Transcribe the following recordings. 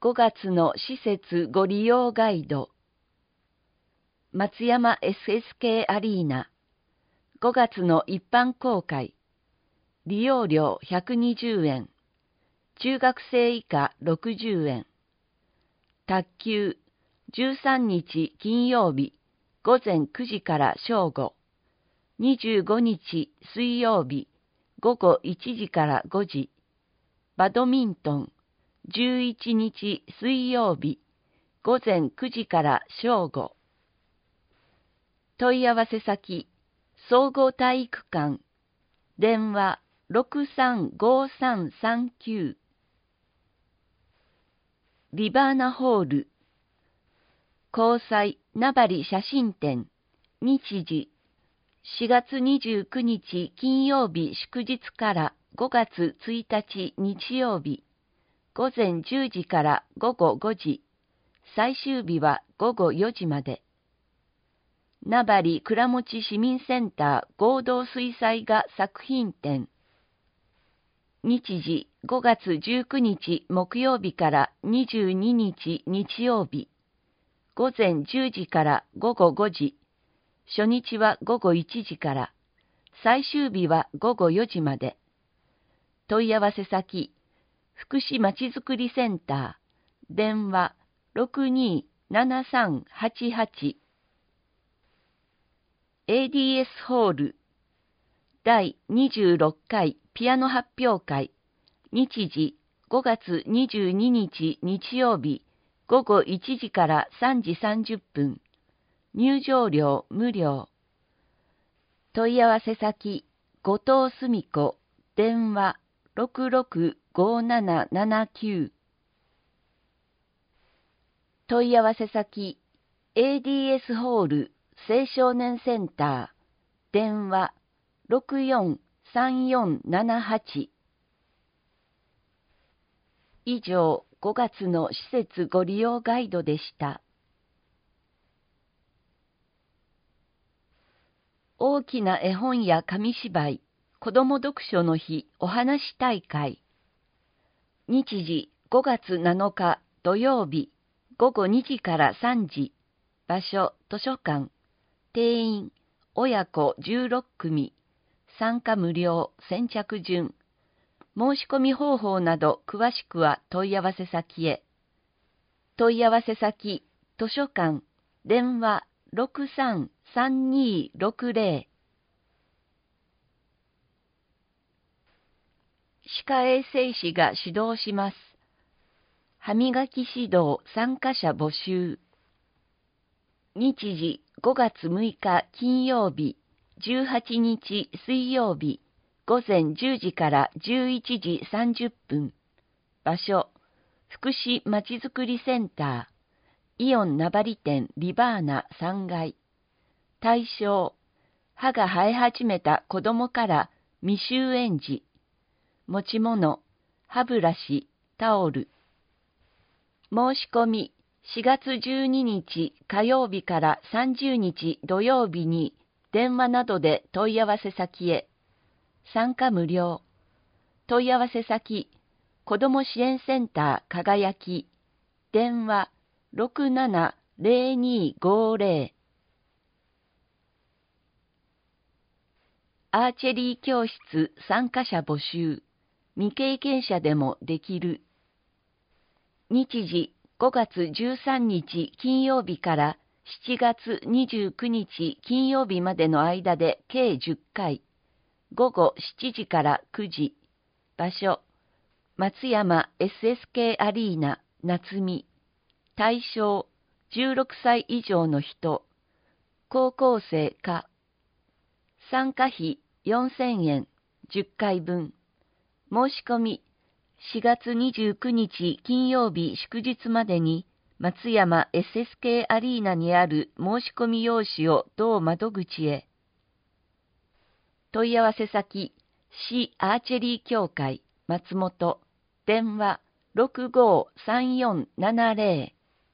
5月の施設ご利用ガイド。松山 SSK アリーナ。5月の一般公開。利用料120円。中学生以下60円。卓球、13日金曜日、午前9時から正午。25日水曜日、午後1時から5時。バドミントン、11日水曜日、午前9時から正午。問い合わせ先、総合体育館、電話635339。リバーナホール、交際名張写真展、日時、4月29日金曜日祝日から5月1日日曜日、午前10時から午後5時、最終日は午後4時まで。名張倉持市民センター合同水彩画作品展。日時5月19日木曜日から22日日曜日。午前10時から午後5時。初日は午後1時から。最終日は午後4時まで。問い合わせ先、福祉まちづくりセンター。電話627388。ADS ホール。第26回ピアノ発表会。日時5月22日日曜日午後1時から3時30分。入場料無料。問い合わせ先、後藤澄子、電話665779。問い合わせ先、ADS ホール青少年センター、電話643478。以上、5月の施設ご利用ガイドでした。大きな絵本や紙芝居、子ども読書の日お話し大会。日時5月7日土曜日、午後2時から3時。場所図書館。定員親子16組。参加無料、先着順。申し込み方法など詳しくは問い合わせ先へ。問い合わせ先、図書館、電話633260。歯科衛生士が指導します。歯磨き指導参加者募集。日時5月6日金曜日、18日水曜日、午前10時から11時30分。場所、福祉まちづくりセンター、イオン名張店リバーナ3階。対象、歯が生え始めた子供から未就園児。持ち物、歯ブラシ、タオル。申し込み、4月12日火曜日から30日土曜日に電話などで問い合わせ先へ。参加無料。問い合わせ先、子ども支援センター輝き。電話670250。アーチェリー教室参加者募集。未経験者でもできる。日時5月13日金曜日から7月29日金曜日までの間で計10回。午後7時から9時。場所、松山 SSK アリーナ夏見。対象、16歳以上の人。高校生か。参加費4000円、10回分。申し込み、4月29日金曜日祝日までに、松山 SSK アリーナにある申し込み用紙を同窓口へ。問い合わせ先、市アーチェリー協会、松本、電話653470。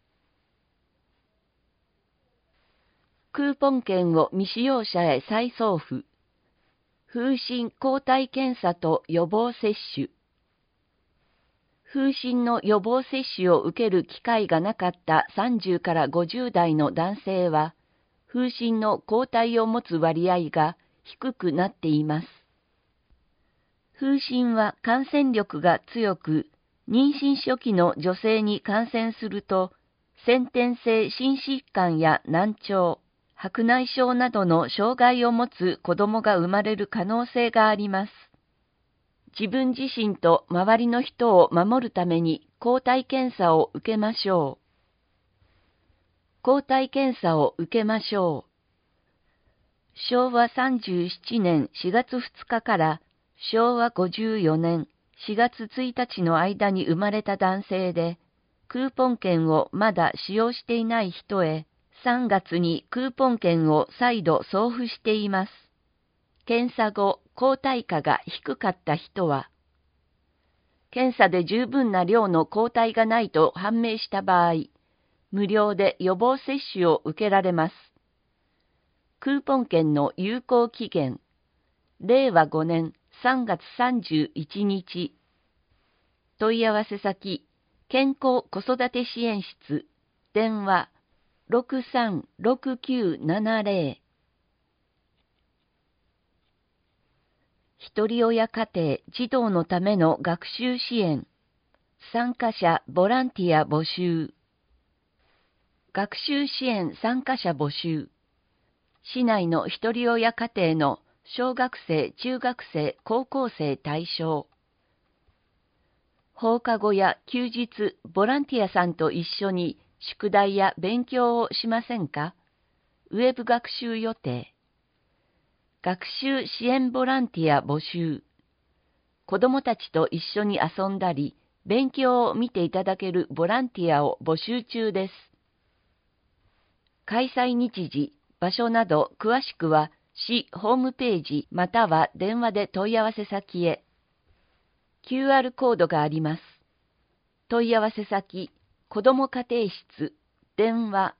クーポン券を未使用者へ再送付。風疹抗体検査と予防接種。 風疹の予防接種を受ける機会がなかった30から50代の男性は、風疹の抗体を持つ割合が低くなっています。風疹は感染力が強く、妊娠初期の女性に感染すると、先天性心疾患や難聴、白内障などの障害を持つ子供が生まれる可能性があります。自分自身と周りの人を守るために抗体検査を受けましょう。抗体検査を受けましょう。昭和37年4月2日から昭和54年4月1日の間に生まれた男性で、クーポン券をまだ使用していない人へ、3月にクーポン券を再度送付しています。検査後、抗体価が低かった人は、検査で十分な量の抗体がないと判明した場合、無料で予防接種を受けられます。クーポン券の有効期限、令和5年3月31日。問い合わせ先、健康子育て支援室、電話636970。ひとり親家庭児童のための学習支援、参加者ボランティア募集。学習支援参加者募集。市内のひとり親家庭の小学生、中学生、高校生対象。放課後や休日、ボランティアさんと一緒に宿題や勉強をしませんか？ウェブ学習予定。学習支援ボランティア募集。子どもたちと一緒に遊んだり、勉強を見ていただけるボランティアを募集中です。開催日時、場所など詳しくは市ホームページまたは電話で問い合わせ先へ。QR コードがあります。問い合わせ先、子ども家庭室、電話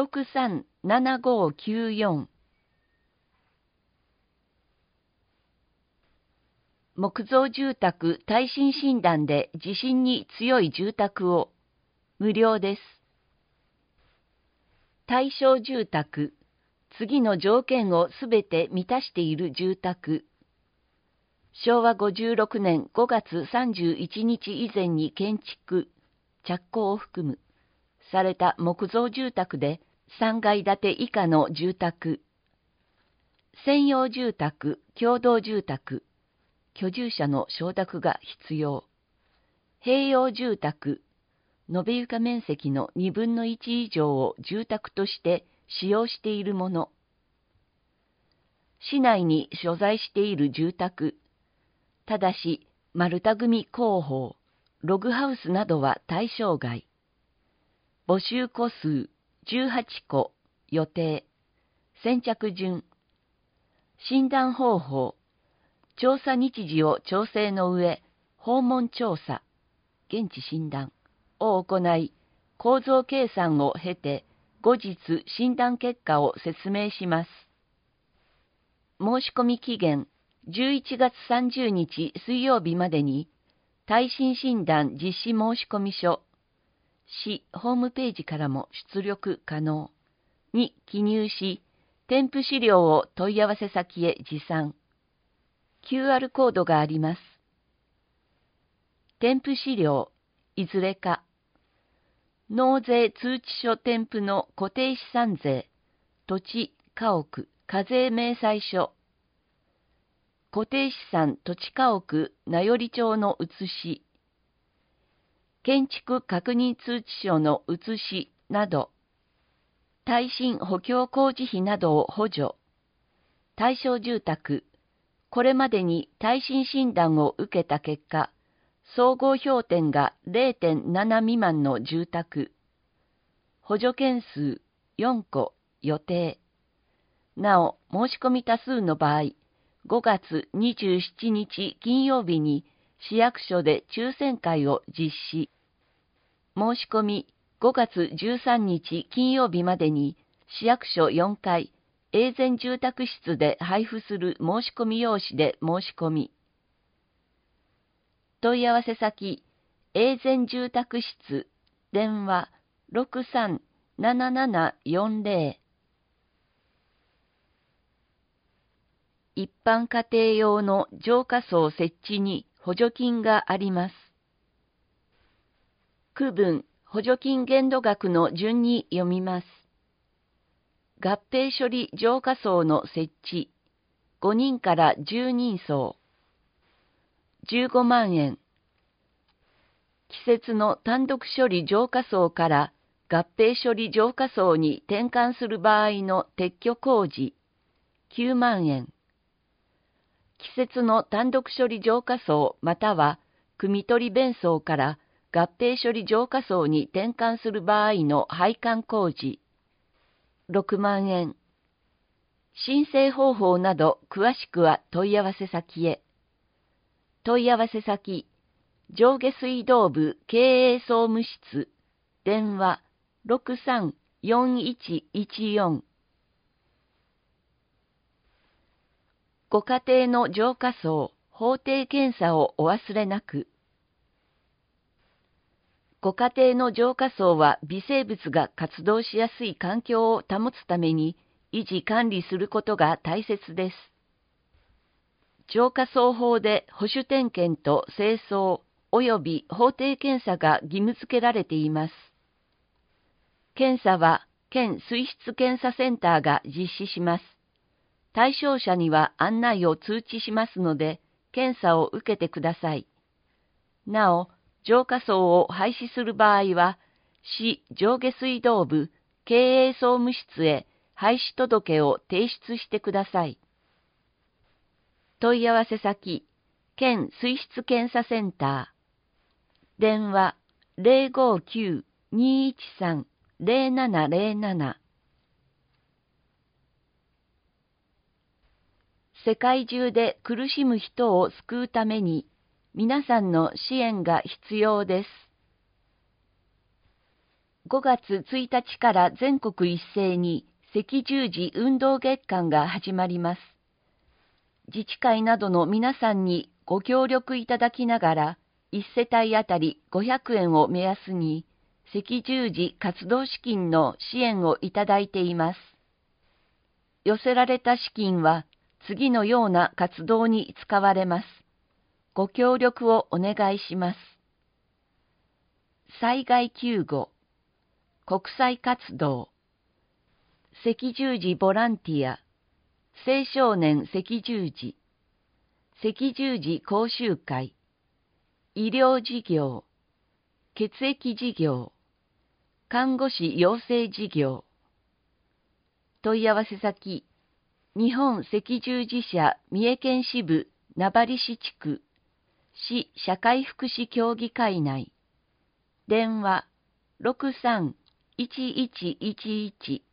637594。木造住宅耐震診断で地震に強い住宅を、無料です。対象住宅、次の条件をすべて満たしている住宅。昭和56年5月31日以前に建築、着工を含む、された木造住宅で3階建て以下の住宅。専用住宅、共同住宅、居住者の承諾が必要。併用住宅、延べ床面積の2分の1以上を住宅として使用しているもの。市内に所在している住宅、ただし丸太組工法、ログハウスなどは対象外。募集戸数18戸、予定。先着順。診断方法。調査日時を調整の上、訪問調査、現地診断を行い、構造計算を経て、後日診断結果を説明します。申し込み期限、11月30日水曜日までに、耐震診断実施申込書、市ホームページからも出力可能に記入し、添付資料を問い合わせ先へ持参。QR コードがあります。添付資料、いずれか。納税通知書添付の固定資産税、土地、家屋、課税明細書。固定資産土地家屋名寄町の写し。建築確認通知書の写しなど。耐震補強工事費などを補助。対象住宅。これまでに耐震診断を受けた結果、総合評点が 0.7 未満の住宅。補助件数4戸予定。なお、申し込み多数の場合、5月27日金曜日に市役所で抽選会を実施。申し込み5月13日金曜日までに市役所4階永全住宅室で配布する申し込み用紙で申し込み。問い合わせ先、 永全住宅室、電話637740。一般家庭用の浄化槽設置に補助金があります。区分、補助金限度額の順に読みます。合併処理浄化槽の設置、5人から10人層、15万円。季節の単独処理浄化槽から合併処理浄化槽に転換する場合の撤去工事、9万円。季節の単独処理浄化槽または汲み取り弁槽から合併処理浄化槽に転換する場合の配管工事、6万円。申請方法など詳しくは問い合わせ先へ。問い合わせ先、上下水道部経営総務室、電話634114。ご家庭の浄化槽、法定検査をお忘れなく。ご家庭の浄化槽は微生物が活動しやすい環境を保つために維持管理することが大切です。浄化槽法で保守点検と清掃及び法定検査が義務付けられています。検査は県水質検査センターが実施します。対象者には案内を通知しますので、検査を受けてください。なお、浄化槽を廃止する場合は、市上下水道部経営総務室へ廃止届を提出してください。問い合わせ先、県水質検査センター。電話059-213-0707。世界中で苦しむ人を救うために、皆さんの支援が必要です。5月1日から全国一斉に赤十字運動月間が始まります。自治会などの皆さんにご協力いただきながら、1世帯あたり500円を目安に、赤十字活動資金の支援をいただいています。寄せられた資金は、次のような活動に使われます。ご協力をお願いします。災害救護、国際活動、赤十字ボランティア、青少年赤十字、赤十字講習会、医療事業、血液事業、看護師養成事業。問い合わせ先、日本赤十字社三重県支部名張市地区市社会福祉協議会内。電話631111